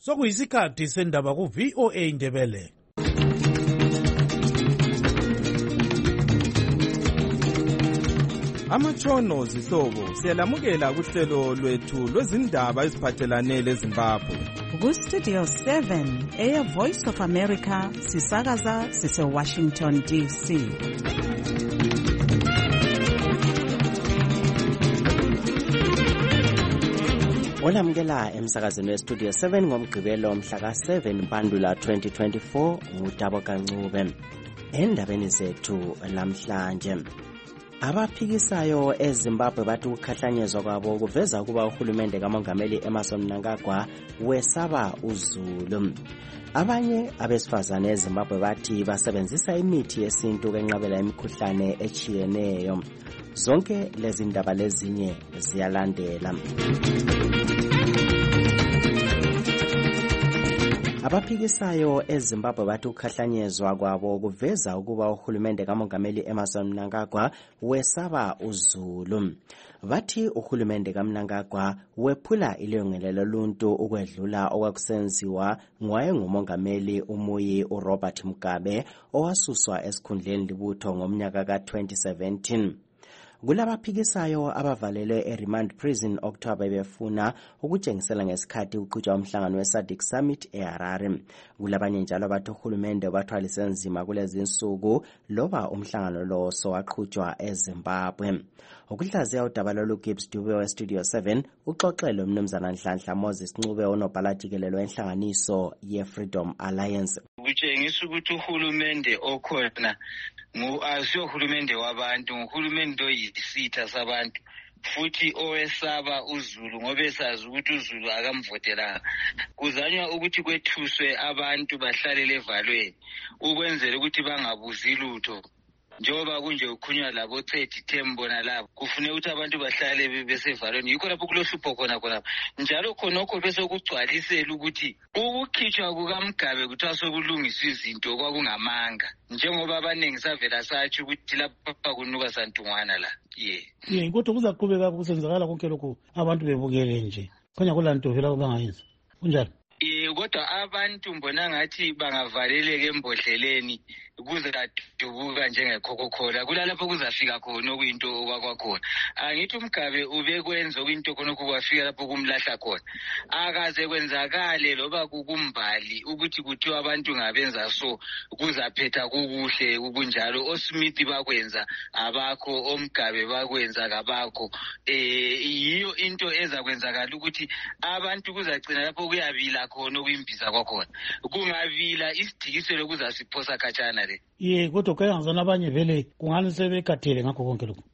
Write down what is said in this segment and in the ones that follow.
Sokuyisikhathi sendaba ku VOA Indebele. Amatshono zihlobo siyalamukela kuhlelo lwethu lwezindaba eziphathelane leZimbabwe. Ku-Studio 7 Air Voice of America sisakaza sise-Washington DC. Olamukela emsakazweni weStudio 7 ngomgqibelo mhla ka-7 Mpandula 2024 nguDabo Kancube. Endabeni zethu lamhlanje, abaphikisayo eZimbabwe bathi ukukhahlanyezwa kwabo kuveza ukuba uhulumende kaMongameli Emmerson Mnangagwa wesaba uZulu. Abanye abesifazane eZimbabwe bathi basebenzisa imithi yesintu ukwenqabela imikhuhlane echiyeneyo. Zonke lezi ndaba lezinye ziyalandela. Abaphikisayo eZimbabwe bathi ukukhahlanyezwa kwabo kuveza ukuba uhulumende kaMongameli Emmerson Mnangagwa wesaba uZulu. Bathi uhulumende kaMnangagwa wephula ilungelo loluntu ukwedlula okwakusenziwa ngowayengumongameli umuyi uRobert Mugabe owasuswa esikhundleni libutho ngomnyaka ka-2017. Kulabaphikisayo abavalelwe eRemand Prison October befuna ukutshengisela ngesikhathi uqhutshwa umhlangano weSADC Summit eHarare. Kulabanye njalo bathi uhulumende bathwalise nzima kulezi insuku loba umhlangano lo sowaqhutshwa eZimbabwe. Ukuhlaziya udaba lolu Gibbs Dube weStudio 7 uxoxele umnumzana Nhlanhla Moses Ncube onobhala jikelelo enhlanganiso yeFreedom Alliance. Kutshengisa ukuthi uhulumende okhona asiyo uhulumende wabantu, uhulumende oyisitha sabantu futhi owesaba uZulu ngoba esazi ukuthi uZulu akamvotelanga. Kuzanywa ukuthi kwethuswe abantu bahlale levalweni ukwenzela ukuthi bangabuzi lutho. Njengoba kunje ukhunywa labo Tsethi Thembona labo kufuneka ukuthi abantu bahlale besevalweni, yikho lapho kulohlupho khona. Njalo khonokho bese kugcwalisela ukuthi ukukhitshwa kukaMgabe kuthiwa sokulungiswa izinto kwakungamanga, njengoba abaningi savela sathi ukuthi lapha kunuka santungwana la. Kodwa kuzaqhubeka kusenzakala konke lokhu abantu bebukele nje, khanya kulanto vela bangayenza kunjalo. Kodwa abantu mbona ngathi bangavaleleka embodleleni kuzadubuka njenge-Coca-Cola, kulalapho kuzafika khona okuyinto okwakhona. Angithi uMgabe ubekwenza okuyinto khona kwafika lapho kumlahla khona. Akaze kwenzakale loba kukumbali ukuthi kuthiwa abantu ngabenza so kuzaphetha kukuhle kunjalo. OSmith bakwenza abakho, oMgabe bakwenza kabakho. Yiyo into ezakwenzakala ukuthi abantu kuzagcina lapho kuyabila khona okuyimbiza kwakhona. Kungavila isidikiselo kuzasiphosa khatshana le. Kodwa kuyangizana abanye vele kungani sebekhathele ngakho konke lokhu.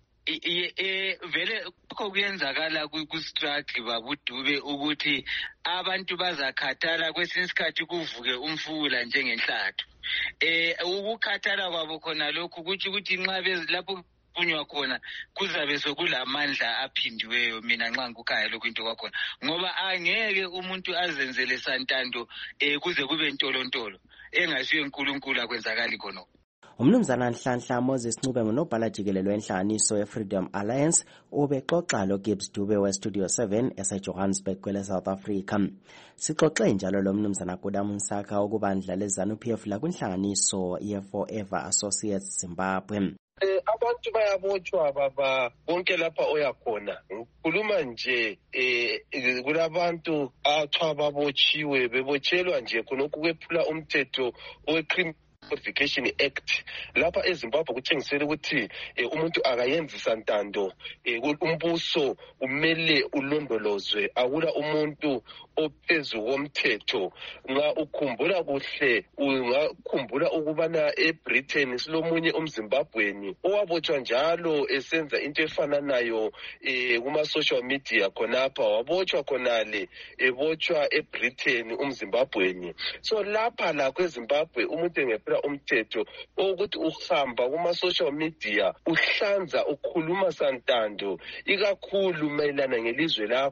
Vele lokho kuyenzakala ku-struggle babudube ukuthi abantu bazakhathala kwesinye isikhathi kuvuke umfula njengenhlathu. Ukukhathala kwabo khona lokhu kuthi ukuthi nxa lapho kunywa khona kuzabe sokulamandla aphindiweyo. Mina nxa ngikukhaya lokhu into kwakhona ngoba angeke umuntu azenzele santando kuze kube ntolontolo engasiyo uNkulunkulu akwenzakali khona. Umnumzana Nhlanhla Moses Ncube ngunobhala jikelelo enhlanganiso yeFreedom Alliance ubexoxa loGibbs Dube weStudio 7 eseJohannesburg kwele-South Africa. Sixoxe njalo lo mnumzana Kodamu Nsaka okubandla leZANU-PF lakwinhlanganiso yeForever Associates Zimbabwe. Abantu bayabotshwa baba bonke lapha oyakhona. Ngikhuluma nje kulabantu athwa babotshiwe bebotshelwa nje khonokho kwephula umthetho oweCriminal Codification Act. Lapha eZimbabwe kutshengisela ukuthi umuntu akayenzi santando, umbuso umele ulondolozwe, akula umuntu ophezu komthetho. Nxa ukhumbula kuhle ungakhumbula ukubana eBritain silomunye umZimbabweni owabotshwa njalo esenza into efananayo kuma social media khonapha, wabotshwa khonale ebotshwa eBritain umZimbabweni. So lapha la kweZimbabwe umuntu engephula umthetho ukuthi uhamba kuma social media uhlanza ukhuluma santando ikakhulu mayelana ngelizwe lakho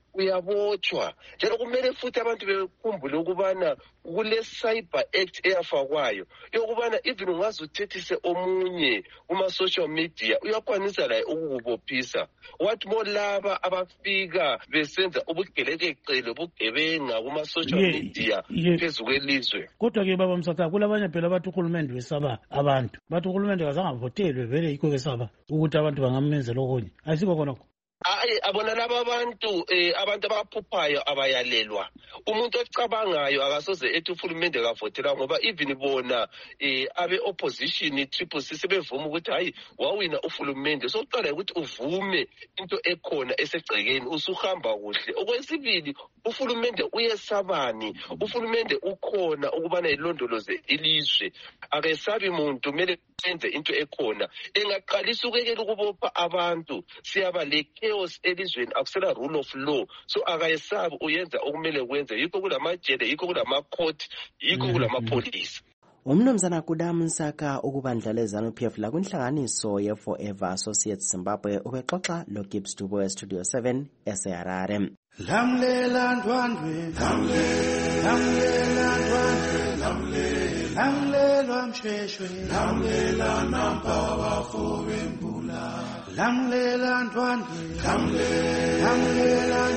uyabotshwa. Njalo kumele futhi abantu bekhumbule ukubana kule Cyber Act eyafakwayo yokubana even ungaze uthethise omunye kuma-social media uyakwanisa laye ukukubophisa. What more laba abafika besenza ubugelekeqele ubugebenga kuma-social media phezu kwelizwe. Kodwa-ke baba Msatha, kulabanye phela bathi uhulumende wesaba abantu, bathi uhulumende kazangavutelwe vele yikho besaba ukuthi abantu bangamenzela okunye. Ayisikho khonokho? Abona laba abantu abaphuphayo abayalelwa. Umuntu ocabangayo akasoze ethi uhulumende kavotela ngoba even bona abe-opposition triple C sebevuma ukuthi hayi wawina uhulumende. Sokuqala ukuthi uvume into ekhona esegcekeni usuhamba kuhle. Okwesibili, uhulumende uyesabani, uhulumende ukhona ukubana ilondoloze ilizwe. Akesabi muntu, kumele enze into ekhona. Engaqalisa ukekela ukubopha abantu, siyaba le chaos elizweni, akusela rule of law. So akayesabi uyenza okumele kwenze. Yikho kulamajele, yikho kulamacourt, yikho kulamapolisi. Umnumzana Kudam Nsaka ukubandlala eZANU-PF la kwinhlanganiso ye-Forever Associates Zimbabwe ubexoxa lo Gibbs Dubo Studio 7 eseHarare. Lamlela ndwandwe, lamlela ndwandwe, lamlela msheshwe, lamlela nampa bafo bembula. Lamlela ndwandwe, lamlela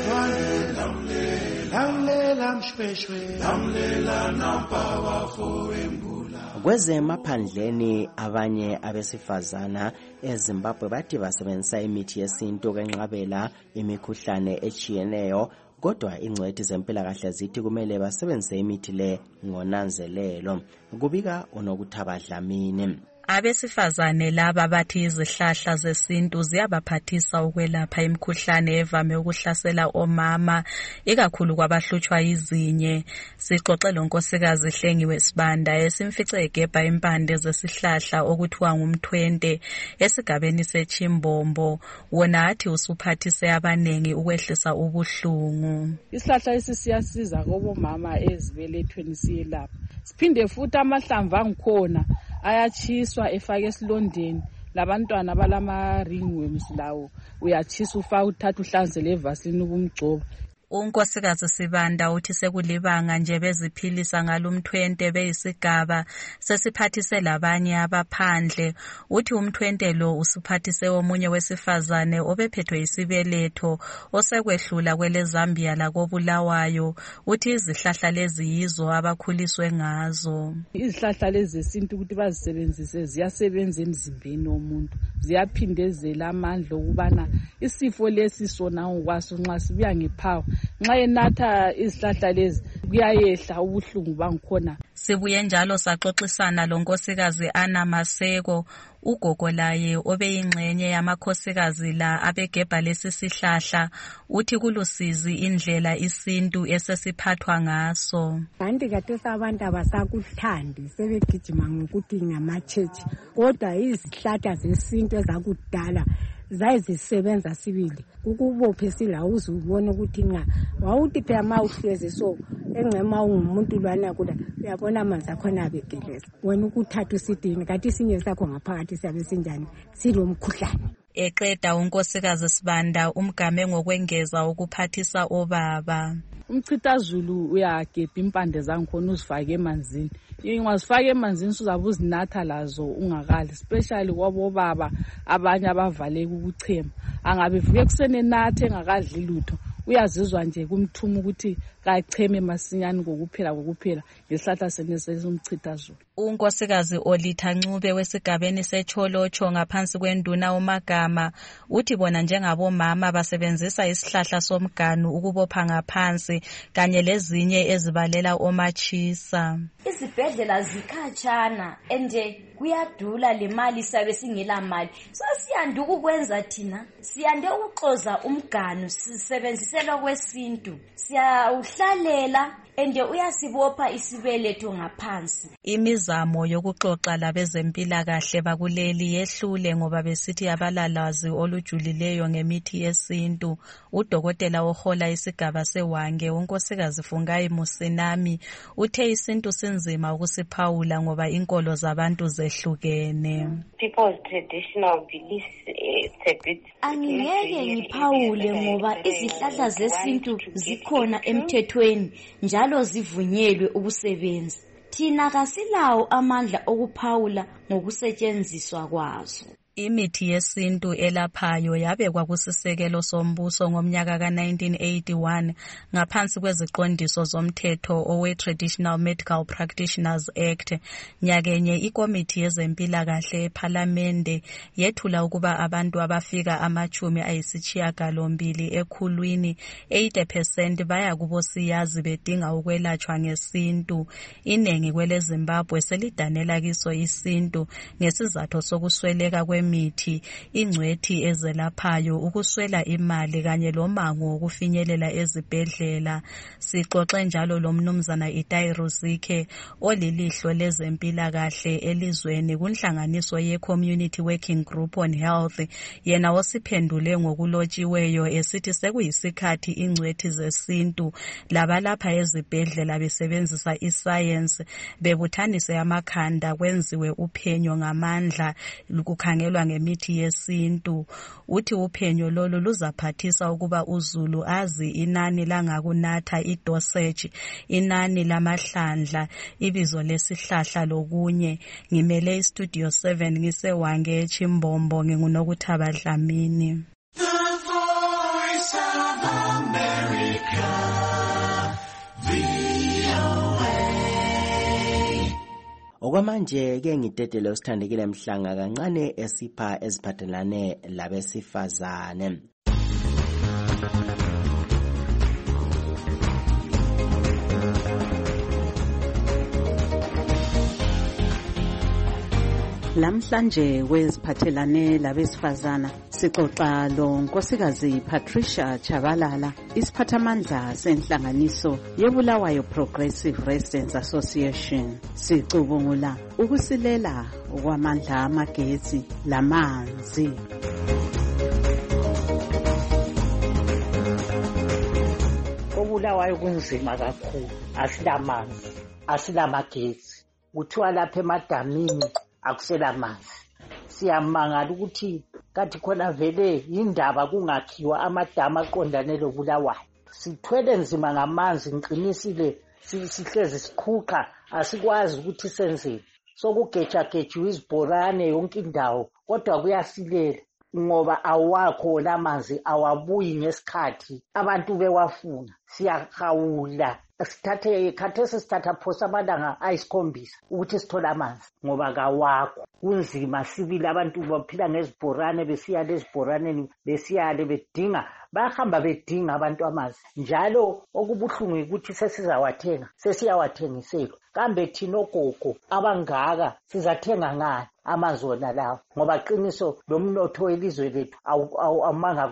ndwandwe, lamlela msheshwe, lamlela nampa bafo bembula. Kwezemaphandleni abanye abesifazana eZimbabwe bathi basebenzisa imithi yesintu ukwenqabela imikhuhlane echiyeneyo, kodwa ingcwethi zempilakahle zithi kumele basebenzise imithi le ngonanzelelo. Kubika uNokuthaba Dlamini. Abesifazane laba bathi izihlahla zesintu ziyabaphathisa ukwelapha imikhuhlane evame ukuhlasela omama, ikakhulu kwabahlutshwa izinye. Sixoxe lonkosikazi Hlengiwe Sibanda esimfice egebha impande zesihlahla okuthiwa ngumthwente esigabeni seChimbombo. Wona athi usuphathise abanengi ukwehlisa ubuhlungu. Isihlahla esi siyasiza kubomama ezibelethweni siyelapha. Siphinde futhi amahlamvu angikhona ayachiswa efake esilondeni labantwana balama ringworms lawo uyachisa ufaka uthatha uhlanzele evasilini ukumgcoba. Unkosikazi Sibanda uthi sekulibanga nje beziphilisa ngalumthwente beyisigaba sesiphathise labanye abaphandle. Uthi umthwente lo usuphathise omunye wesifazane obephethwe isibeletho osekwehlula kwele Zambia lakobulawayo. Uthi izihlahla lezi yizo abakhuliswe ngazo. Izihlahla lezi zesintu ukuthi bazisebenzise ziyasebenza emzimbeni womuntu, ziyaphindezela amandla okubana isifo lesi sona ngokwaso nxa sibuya ngephawu. Nxa enatha izihlahla lezi kuyayehla ubuhlungu bangikhona. Sibuye njalo saxoxisana lonkosikazi Ana Maseko, ugogo laye obeyingxenye yamakhosikazi la abegebha lesi sihlahla. Uthi kulusizi indlela isintu esesiphathwa ngaso. Kanti kathesi abantu abasakuthandi, sebegijima ngokuthi ngamatshetshi, kodwa izihlahla zesintu ezakudala zayizisebenza sibili. Ukubophe sila uzubona ukuthi nga wawuthi phela ma uhlezi so engcema ungumuntu lwana kula uyabona amanzi akhona abegeleza. Wena ukuthatha usidini kanti isinye sakho ngaphakathi siyabe sinjani silomkhuhlane. Eqeda unkosikazi Sibanda umgame ngokwengeza ukuphathisa obaba. Umchithazulu uyagebha impande zangikhona uzifake emanzini. Ingazifaka emanzini uzabe uzinatha lazo ungakali, especially kwabo baba abanye abavaleka ukuchema. Angabe vuke ekuseni enathe engakadli lutho, uyazizwa nje kumthuma ukuthi kacheme masinyane kokuphela ngesihlahla senesumchithazulu. Unkosikazi Olitha Ncube wesigabeni seCholocho ngaphansi kwenduna uMagama uthi bona njengabomama basebenzisa isihlahla somganu ukubopha ngaphansi kanye lezinye ezibalela omachisa. Izibhedlela zikhatshana ende kuyadula le mali sabe singela mali. So siyande ukwenza thina, siyande ukuxoza umganu sisebenzisela kwesintu. Siyawuhlalela ende uyasibopha isibeletho ngaphansi. Imizamo yokuxoxa labezempilakahle bakuleli yehlule ngoba besithi abalalazi olujulileyo ngemithi yesintu. Udokotela ohola isigaba seWange unkosikazi Fungayi Musinami uthe isintu kunzima ukusiphawula ngoba inkolo zabantu zehlukene. People's traditional beliefs angingeke ngiphawule ngoba izihlahla zesintu zikhona emthethweni njalo zivunyelwe ukusebenza. Thina kasilawo amandla okuphawula ngokusetshenziswa kwazo. Imithi yesintu elaphayo yabekwa kusisekelo sombuso ngomnyaka ka-1981 ngaphansi kweziqondiso zomthetho owe-Traditional Medical Practitioners Act. Nyakenye ikomiti yezempilakahle ephalamende yethula ukuba abantu abafika 92 ekhulwini 80% baya kubosiyazi bedinga ukwelatshwa ngesintu. Inengi kwele Zimbabwe selidanela kiso isintu ngesizathu sokusweleka mithi, ingcwethi ezelaphayo, ukuswela imali kanye lomango wokufinyelela ezibhedlela. Sixoxe njalo lomnumzana Itai Ruzike olilihlo lezempilakahle elizweni kunhlanganiso ye-Community Working Group on Health. Yena osiphendule ngokulotshiweyo esithi sekuyisikhathi ingcwethi zesintu labalapha ezibhedlela besebenzisa iscience bebuthanise amakhanda kwenziwe uphenyo ngamandla lukukhangelwa ngemithi yesintu. Uthi uphenyo lolu luzaphathisa ukuba uzulu azi inani langakunatha idosage, inani lamahlandla, ibizo lesihlahla lokunye. Ngimele iStudio 7 ngisewange Chimbombo nginguNokuthaba Dlamini. The Voice of America. Okwamanje ke ngidedele usithandekile mhlanga kancane esipha eziphathelane labesifazane. Lamhlanje kweziphathelane labesifazana sixoxa lo Nkosikazi Patricia Chabalala, isiphathamandla senhlanganiso yeBulawayo Progressive Residents Association. Sicubungula ukusilela kwamandla amagetsi lamanzi. Obulawayo kunzima kakhulu, asilamanzi, asilamagetsi. Kuthiwa lapha emadamini akusela manzi. Siyamangala ukuthi kathi khona vele indaba kungakhiwa amadamu aqondane loBulawayo. Sithwele nzima ngamanzi, ngiqinisile sihlezi siqhuqa, asikwazi ukuthi senzeni. Sokugejagejiwe izibhorane yonke indawo, kodwa kuyasilela ngoba awakho lamanzi, awabuyi ngesikhathi abantu bewafuna. Siyahawula khathesi sithatha phosa amalanga ayisikhombisa ukuthi sithola amanzi ngoba kawakho. Kunzima sibili, abantu baphila ngezibhorane, besiya lezibhoraneni besiyale bedinga, bahamba bedinga abantu amanzi njalo. Okubuhlungu ukuthi sesiyawathengiselwa. Kambe thina ogogo abangaka sizathenga ngani amanzi wona lawo? Ngoba qiniso lomnotho welizwe lethu awumanga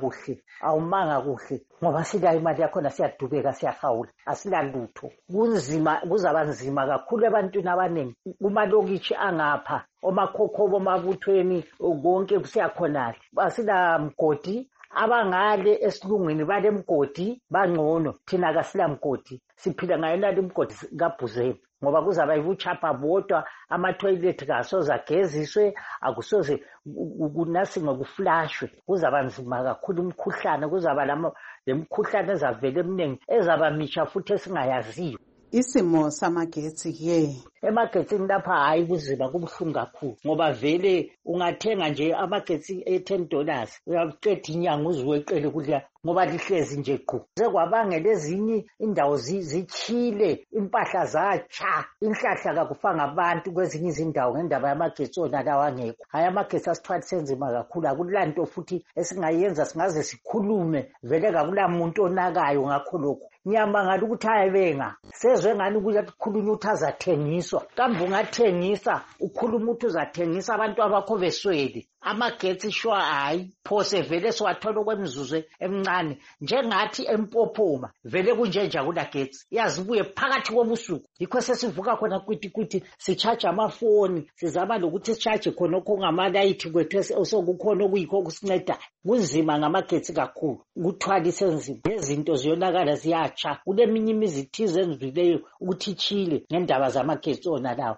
kuhle ngoba sila imali yakhona siyadubeka, siyahawula, asilalutho. Kunzima, kuzaba nzima kakhulu ebantwini abaningi kumalokitshi angapha, omakhokhobo, omabuthweni, konke siyakhonale. Asila mgodi. Abangale esilungwini bale mgodi bangcono, thina kasila mgodi. Siphila ngayona le mgodi kaBhuzeni ngoba kuzaba yibuchapha bodwa, ama-toilet kasoze ageziswe, akusoze kunasinga kuflashwe. Kuzaba nzima kakhulu, imikhuhlane, kuzaba lemikhuhlane ezavele eminingi ezaba mitsha futhi esingayaziyo. Isimo samagetsi ke emagetsini lapha hayi kuzima, kubuhlungu kakhulu ngoba vele ungathenga nje amagetsi $10 uyaqeda inyanga uziweqele kudla ngoba lihlezi nje qhu. Sekwabangela ezinye indawo zichile, impahla zatsha, inhlahla kakufanga abantu kwezinye izindawo ngendaba yamagetsi ona lawa angekho. Hayi amagetsi asithwali senzima kakhulu, akulanto futhi esingayenza singaze sikhulume, vele kakulamuntu onakayo ngakho lokho. Ngiyamangala ukuthi hayibenga sezwe ngani ukukhulunywa ukuthi azathengiswa. Kambe ungathengisa, ukhuluma ukuthi uzathengisa abantu abakho beswele, amagetsi shwa hayi phose vele siwathola okwemizuzu emncane njengathi empophoma vele kunjenja kulagetsi yazibuye phakathi kobusuku yikho sesivuka khona kwiti sicharge amafoni sizama lokuthi sicharge khona okungamalayithi kwethu osokukhona okuyikho okusincedayo kunzima ngamagetsi kakhulu ukuthwalisa enzima izinto ziyonakala ziyatsha kuleminye imizithize enzileyo ukuthi ichile ngendaba zamagetsi ona lawo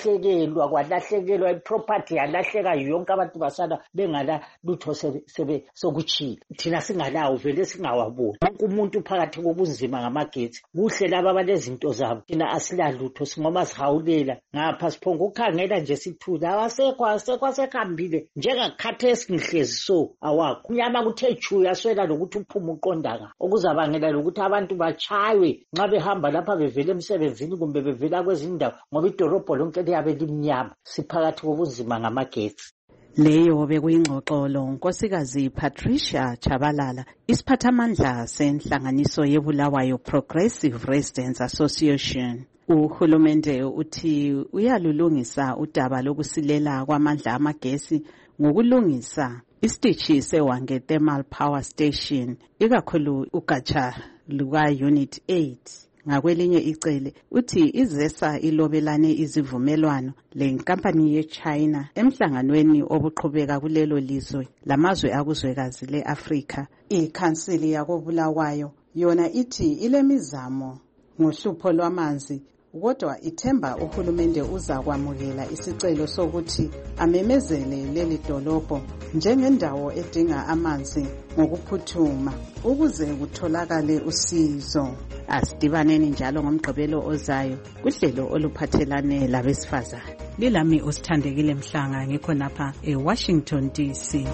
kwalahlekelwa iproperty yalahleka yonke abantu basala bengala lutho sokuchila thina singalawo vele singawaboni wonke umuntu phakathi kobunzima ngamagetsi kuhle laba balezinto zabo thina asilalutho singoma sihawulela ngapha siphonga ukukhangela nje sithula awasekho sekhambile njengakhathesi ngihlezi so awakho unyama kuthe chu yaswela lokuthi uphuma uqondaka okuzabangela lokuthi abantu bachaywe nxa behamba lapha bevele emsebenzini kumbe bevela kwezindawo ngoba idorobho lonke liyabe limnyama siphakathi kobunzima ngamagetsi. Leyo bekuyingxoxolo Nkosikazi Patricia Chabalala isiphathamandla senhlanganiso yeBulawayo Progressive Residents Association. Uhulumende uthi uyalulungisa udaba lokusilela kwamandla amagesi ngokulungisa isitishi seWange Thermal Power Station ikakhulu ugatsha luka Unit 8. Ngakwelinye icele uthi izesa ilobelane izivumelwano lenkampani yeChina emhlanganweni obuqhubeka kulelo lizwe lamazwe akuzwekazi leAfrika. Ikhansili yakoBulawayo yona ithi ilemizamo ngohlupho lwamanzi kodwa ithemba uhulumende uzakwamukela isicelo sokuthi amemezele leli dolobho njengendawo edinga amanzi ngokuphuthuma ukuze kutholakale usizo. Asidibaneni njalo ngomgqibelo ozayo kuhlelo oluphathelane labesifazane. Lilami usithandekile Mhlanga ngikho napha eWashington DC.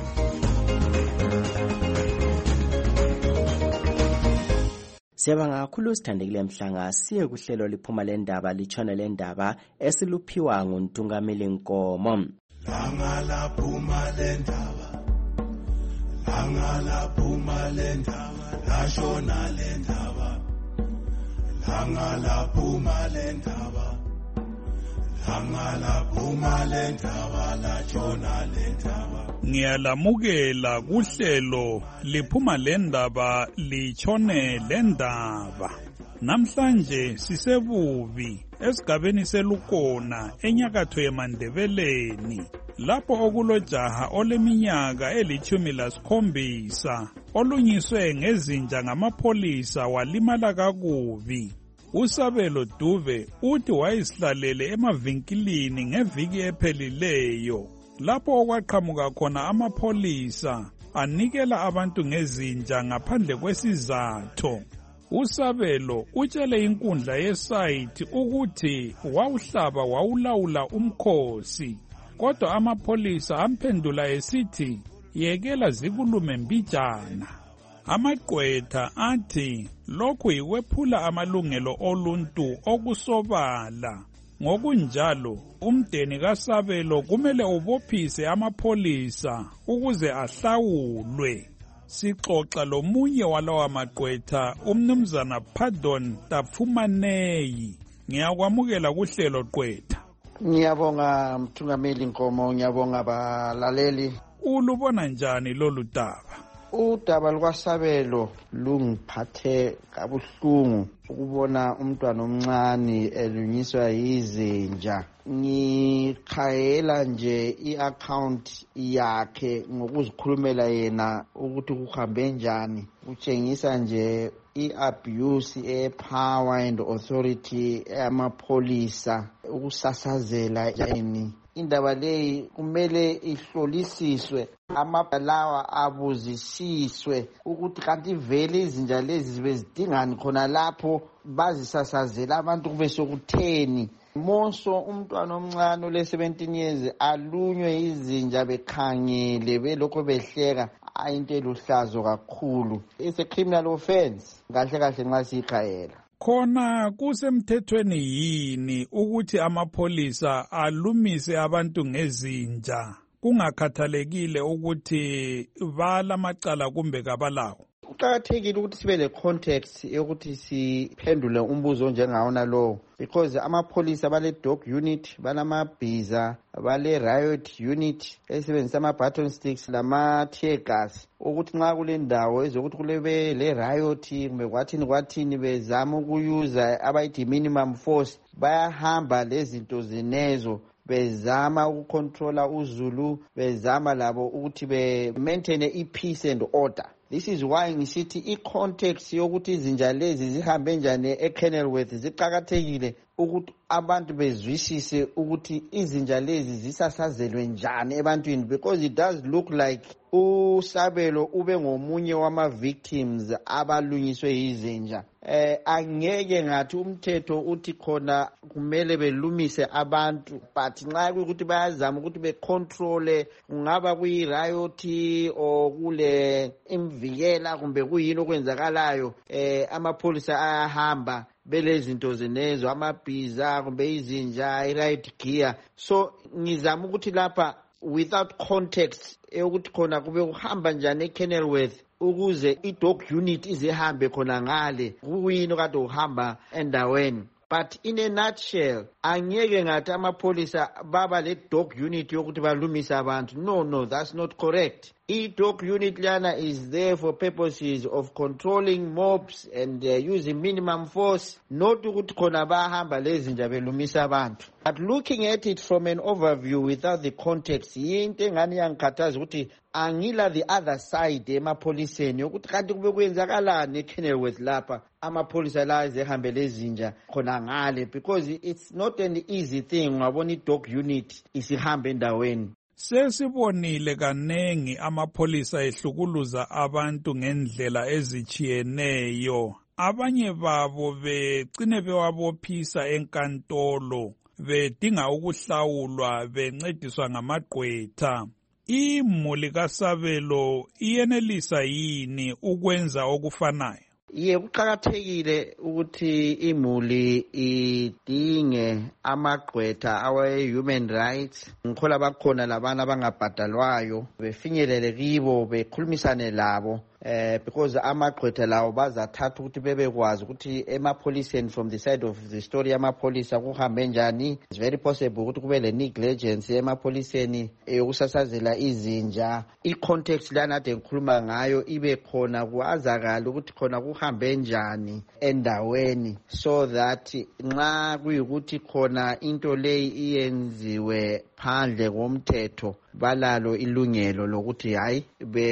Siyabonga kakhulu Sithandekile Mhlanga. Siye kuhlelo liphuma lendaba litshone lendaba esiluphiwa nguNtungameli Nkomo. Langa phuma lendaba lashona lendaba langa phuma lendaba lashona lendaba. Ngiyalamukela kuhlelo liphuma lendaba litshone lendaba. Namhlanje sisebubi esigabeni selukona enyakatho yeMandebeleni lapho okulojaha oleminyaka eli-17 olunyiswe ngezinja ngamapholisa walimala kakubi. Usabelo Duve uthi wayesihlalele emavinkilini ngeviki ephelileyo lapho okwaqhamuka khona amapholisa anikela abantu ngezinja ngaphandle kwesizatho. Usabelo utshele inkundla yesayithi ukuthi wawuhlaba wawulawula umkhosi, kodwa amapholisa amphendula esithi yekela zikulume mbijana. Amagqwetha athi lokhu yikwephula amalungelo oluntu okusobala. Ngokunjalo umdeni kaSabelo kumele ubophise amapholisa ukuze ahlawulwe. Sixoxa lomunye walawa magqwetha umnumzana Pardon Tafumaneyi. Ngiyakwamukela kuhlelo gqwetha. Ngiyabonga Mthungameli Nkomo, ngiyabonga balaleli. Ulubona njani lolu daba? Udaba lukaSabelo lungiphathe kabuhlungu ukubona umntwana omncane elunyiswa yizinja. Ngikhayela nje i-account yakhe ngokuzikhulumela yena ukuthi kuhambe njani. Utshengisa nje i-abuse e-power and authority amapholisa ukusasazela yini. Indaba leyi kumele ihlolisiswe, amabalawa abuzisiswe ukuthi kanti vele izinja lezi zibe zidingani khona lapho bazisasazela abantu kube sokutheni. Monso umntwana omncane ole-17 years alunywe izinja bekhangele belokho behleka, ayinto eluhlazo kakhulu. It's a criminal offense kahle kahle nxa siyikhayela. Khona kusemthethweni yini ukuthi amapholisa alumise abantu ngezinja kungakhathalekile ukuthi balamacala kumbe kabalawo? Kuqakathekile ukuthi sibe le context yokuthi siphendule umbuzo njengawona lowo, because amapholisa bale dog unit, balamabhiza, bale riot unit esebenzisa ama-baton sticks lama-tear gas, ukuthi nxa kule ndawo ezokuthi kulebe le riot kumbe kwathini bezama ukuyuza abayithi minimum force, bayahamba lezinto zinezo bezama ukucontrola uzulu, bezama labo ukuthi be-maintain i-peace and order. This is why ngisithi i-context yokuthi izinja lezi zihambe njani eKenilworth ziqakathekile ukuthi abantu bezwisise ukuthi izinja lezi zisasazelwe njani ebantwini, because it does look like uSabelo ube ngomunye wama-victims abalunyiswe yizinja. Angeke ngathi umthetho uthi khona kumele belumise abantu, but nxa kuyikuthi bayazama ukuthi becontrole, kungaba kuyi-riot or kule imvikela kumbe kuyini okwenzakalayo, amapholisa ayahamba belezinto zinezo, amabhiza kumbe izinja, i-riot gear. So ngizama ukuthi lapha without context ukuthi khona kube kuhamba njani eKenilworth ukuze i-dog unit izihambe khona ngale, kuyini kade uhamba endaweni. But in a nutshell, angeke ngathi amapholisa baba le dog unit yokuthi balumise abantu. No, that's not correct. I-dog unit lana is there for purposes of controlling mobs and using minimum force, not ukuthi khona bahamba lezinja belumisa abantu. But looking at it from an overview without the context, yinto engani yangikhathaza ukuthi angila the other side emapholiseni yokuthi kanti kube kwenzakalani eKenilworth lapha amapholisa la ezehambe lezinja khona ngale, because it's not an easy thing ngabona i-dog unit isihambe endaweni. Sesibonile kanengi amapholisa ehlukuluza abantu ngendlela ezichiyeneyo, abanye babo begcine bewabophisa enkantolo bedinga ukuhlawulwa bencediswa ngamagqwetha. Imuli kaSabelo iyenelisa yini ukwenza okufanayo? Kuqakathekile ukuthi imuli idinge amagqwetha awe-human rights. Ngikhola bakhona labana abangabhadalwayo befinyelele kibo bekhulumisane labo, because amagqwetha lawo bazathatha ukuthi bebekwazi ukuthi emapholiseni from the side of the story amapholisa kuhambe njani. It's very possible ukuthi kube le negligence emapholiseni yokusasazela izinja. I-context lana ade ngikhuluma ngayo ibe khona kwazakala ukuthi khona kuhambe njani endaweni, so that nxa kuyikuthi khona into leyi iyenziwe phandle komthetho balalo ilungelo lokuthi hayi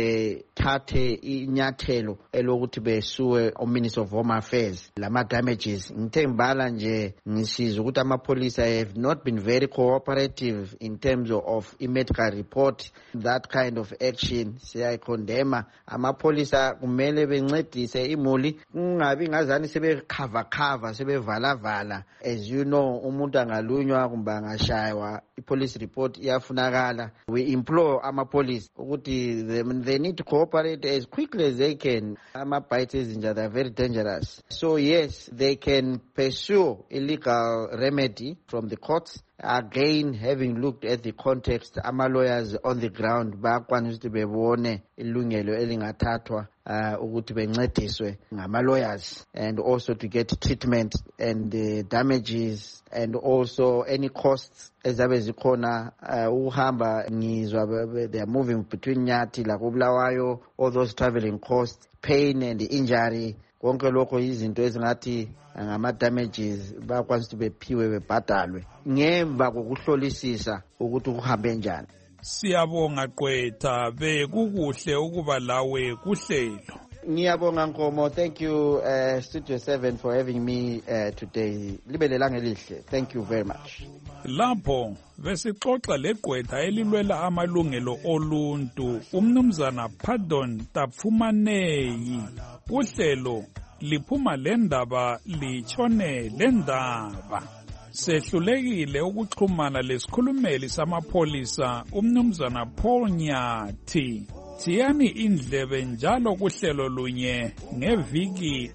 bethathe inyathelo elokuthi besuwe uMinister of Home Affairs lama damages. Ngithe ngibala nje ngisiza ukuthi amapholisa have not been very cooperative in terms of i-medical report. That kind of action siyayikondema. Amapholisa kumele bencedise imuli, kungabi ngazani sebekhava sebevala. As you know, umuntu angalunywa kumbe angashaywa, i-police report iyafunakala. We implore amapolice ukuthi they need to cooperate as quickly as they can. Ama-bites ezinja, they are very dangerous. So yes, they can pursue illegal remedy from the courts. Again, having looked at the context, ama-lawyers on the ground bayakwanisa ukuthi bebone ilungelo elingathathwa ukuthi bencediswe ngama-lawyers, and also to get treatment and damages, and also any costs ezabe zikhona ukuhamba. Ngizwa they are moving between Nyathi laKubulawayo, all those traveling costs, pain and injury, konke lokho izinto ezingathi ngama-damages bakwazi ukuthi bephiwe bebhadalwe ngemva kokuhlolisisa ukuthi kuhambe njani. Siyabonga gqwetha, bekukuhle ukuba lawe kuhlelo. Ngiyabonga Nkomo. Thank you Studio 7 for having me today. Libe lelanga elihle. Thank you very much. Lapho besixoxa legqwetha elilwela amalungelo oluntu umnumzana Pardon Tapfumaneyi. Uhlelo liphuma lendaba litshone lendaba. Sehlulekile ukuxhumana lesikhulumeli samapholisa umnumzana Paul Nyathi. Siyani indlebe njalo kuhlelo lunye ngeviki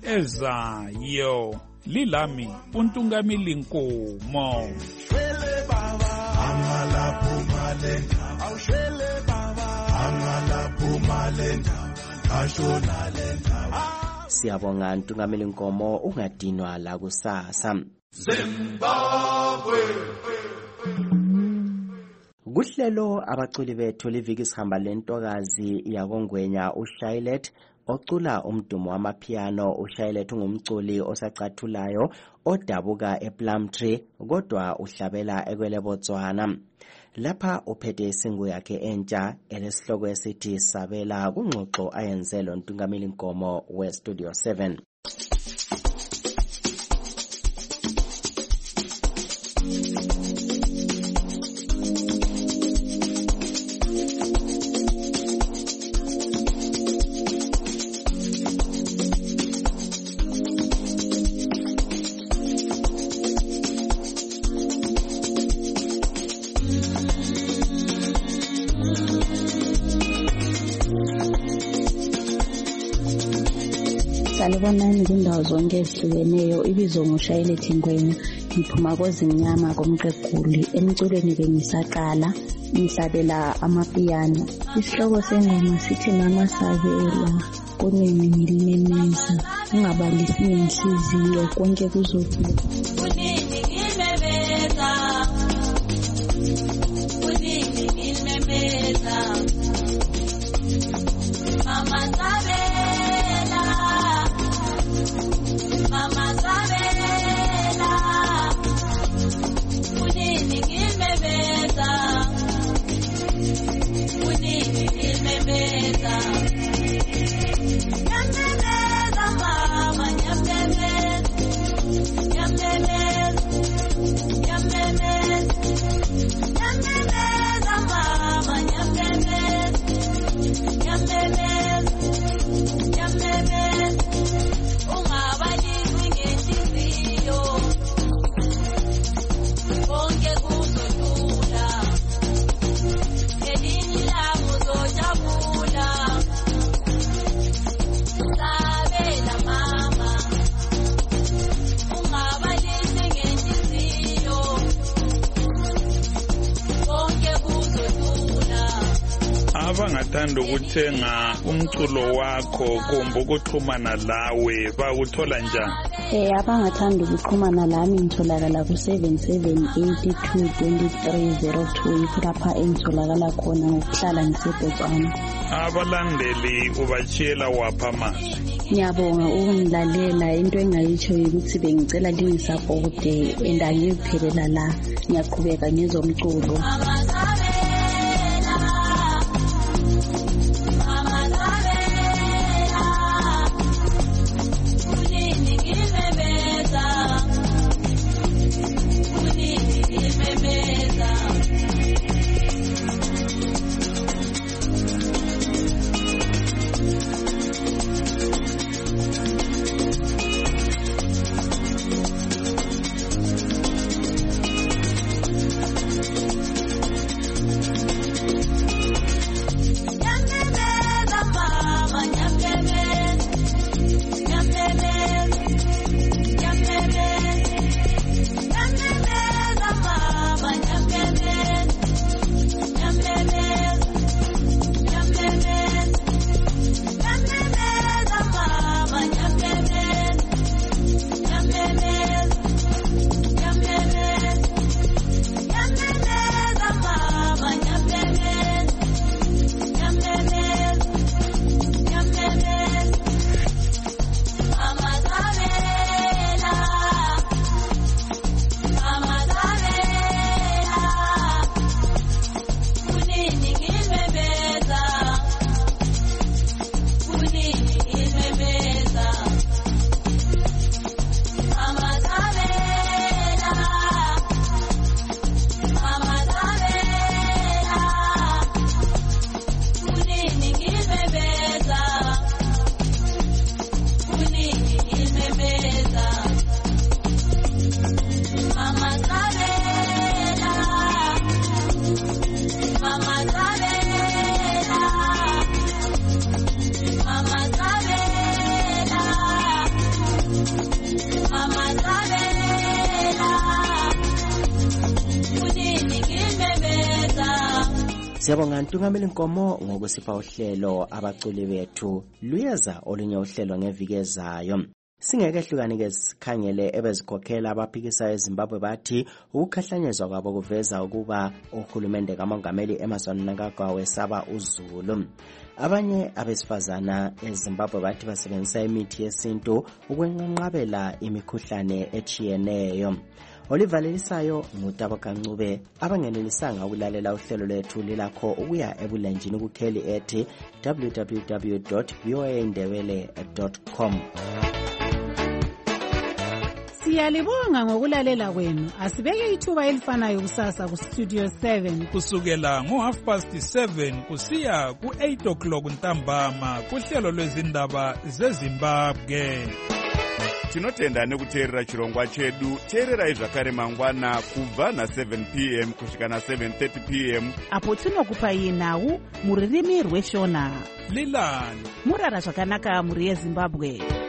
ezayo. Lilami uNtungamili Nkomo. Angala phuma lendaba ashona lendaba. Siyabonga Ntungameli Nkomo, ungadinwa la kusasa. Zimbabwe. Kuhlelo abaculi bethu liviki sihamba lentokazi yakongwenya uShailet ocula umdumo wamapiano. uShailet ungumculi osacathulayo odabuka ePlumtree kodwa uhlabela ekwele Botswana. Lapha uphethe isingu yakhe entsha elesihloko esithi Sabela kungxoxo ayenzelo Ntungameli Nkomo weStudio 7. Salibonani izindawo zonke ezihlukeneyo. Ibizo nguShailet Ngwenya, ngiphuma koZimnyama komqeguli. Emculweni bengisaqala ngihlabela amapiano. Isihloko sengoma sithi Mama Sabela kunini ngilimemeza, ungabalisi ngenhliziyo konke kuzokuba. Kunini ngilimemeza, kunini ngilimemeza, Mama Sabela. Mama Sabela, kunini ngimemeza, kunini ngimemeza, nyamemeza mama, nyamemeza, nyamemeza, nyamemeza, nyamemeza mama, nyamemeza, nyamemeza, nyamemeza. Abangathanda ukuthenga umculo wakho kumbe ukuxhumana lawe bakuthola njani? Abangathanda ukuxhumana lami ngitholakala ku-77822302 yikho lapha engitholakala khona ngokuhlala ngiseBotswana. Abalandeli ubachiyela wapha amazwi? Ngiyabonga ukungilalela. Into engayitsho ukuthi bengicela lingisapote and angiziphelela la, ngiyaqhubeka ngezomculo. Siyabonga Ntungameli Nkomo ngokusipha uhlelo abaculi bethu. Luyeza olunye uhlelo ngeviki ezayo. Singeke hlukani-ke sikhangele ebezikhokhela abaphikisayo eZimbabwe bathi ukukhahlanyezwa kwabo kuveza ukuba uhulumende kamongameli Emmerson Mnangagwa wesaba uZulu. Abanye abesifazana eZimbabwe bathi basebenzisa imithi yesintu ukwenqabela imikhuhlane etshiyeneyo. Olivalelisayo ngutabo Kancube abangenelisanga ukulalela uhlelo lethu lilakho ukuya ebulenjini kukheli ethi www.voaindebele.com. Siyalibonga ngokulalela kwenu. Asibeke ithuba elifanayo kusasa ku Studio 7 kusukela ngo7:30 kusiya ku8 ntambama kuhlelo lwezindaba zeZimbabwe. Tinotenda nekuteerera chirongwa chedu. Teererai zvakare mangwana kubva na7 p.m. kusvika na7:30 p.m. apo tinokupai nhau muririmi rweshona. Lilani murara zvakanaka muri yeZimbabwe.